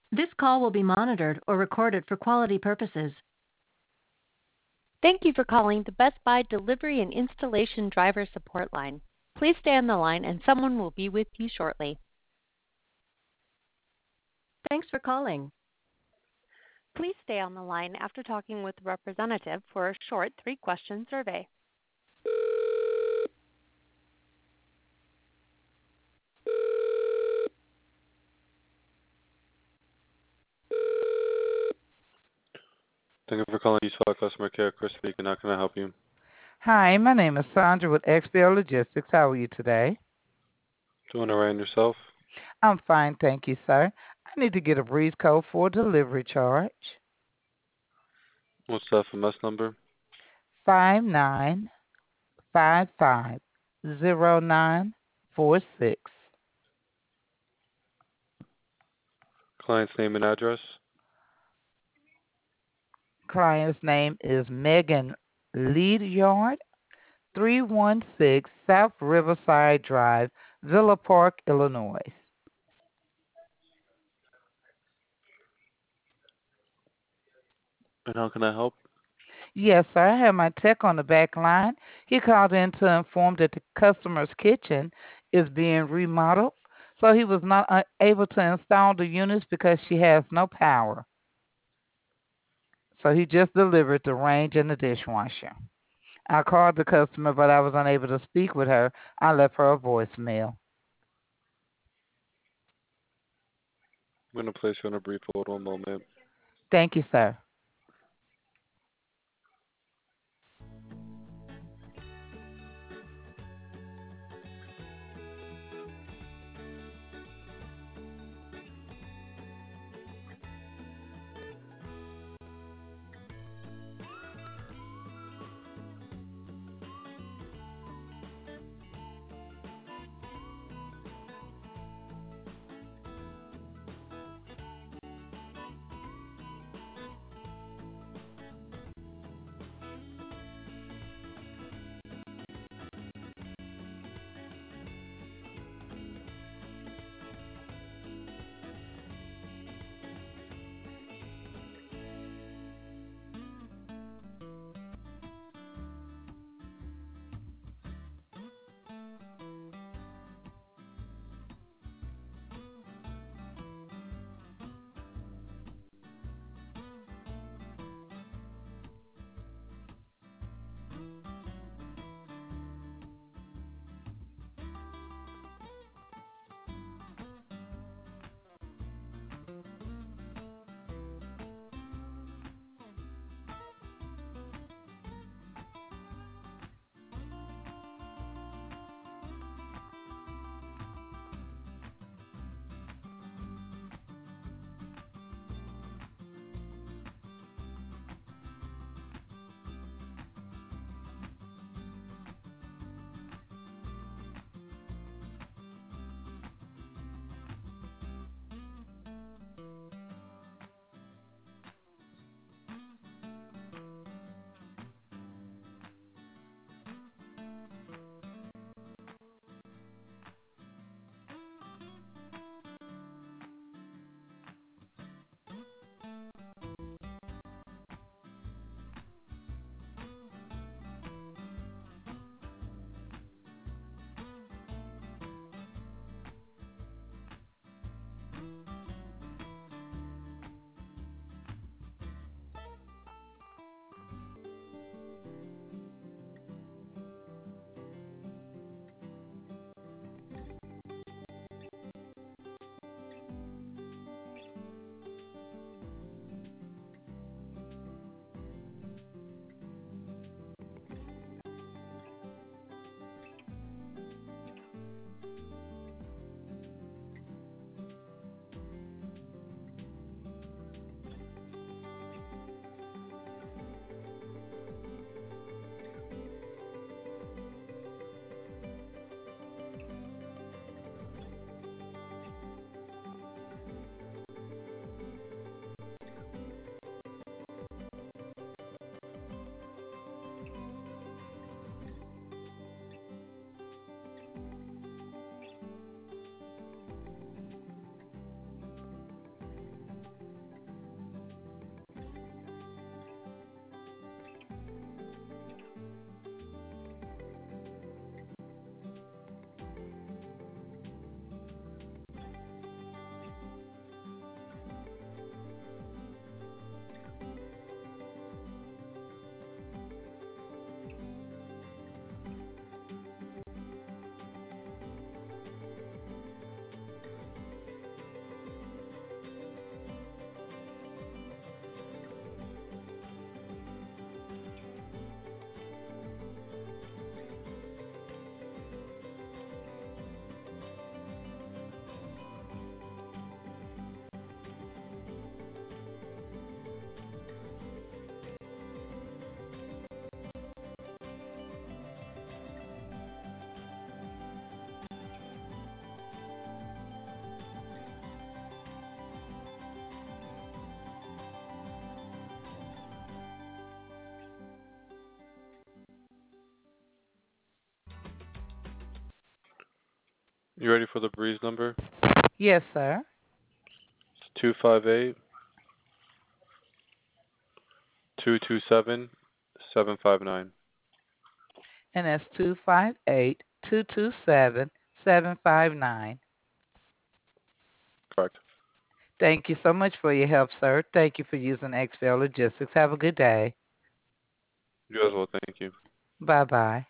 This call will be monitored or recorded for quality purposes. Thank you for calling the Best Buy Delivery and Installation Driver Support Line. Please stay on the line and someone will be with you shortly. Thanks for calling. Please stay on the line after talking with the representative for a short 3-question survey. Thank you for calling Eastwell Customer Care. Chris speaking. How can I help you? Hi, my name is Sandra with XBL Logistics. How are you today? Doing all right yourself? I'm fine, thank you, sir. I need to get a breeze code for a delivery charge. What's the FMS number? 59550946. Client's name and address? Client's name is Megan Leadyard, 316 South Riverside Drive, Villa Park, Illinois. And how can I help? Yes, sir. I have my tech on the back line. He called in to inform that the customer's kitchen is being remodeled, so he was not able to install the units because she has no power. So he just delivered the range and the dishwasher. I called the customer, but I was unable to speak with her. I left her a voicemail. I'm going to place you on a brief hold. One moment. Thank you, sir. You ready for the Breeze number? Yes, sir. It's 258-227-759. And that's 258-227-759. Correct. Thank you so much for your help, sir. Thank you for using XPL Logistics. Have a good day. You as well. Thank you. Bye-bye.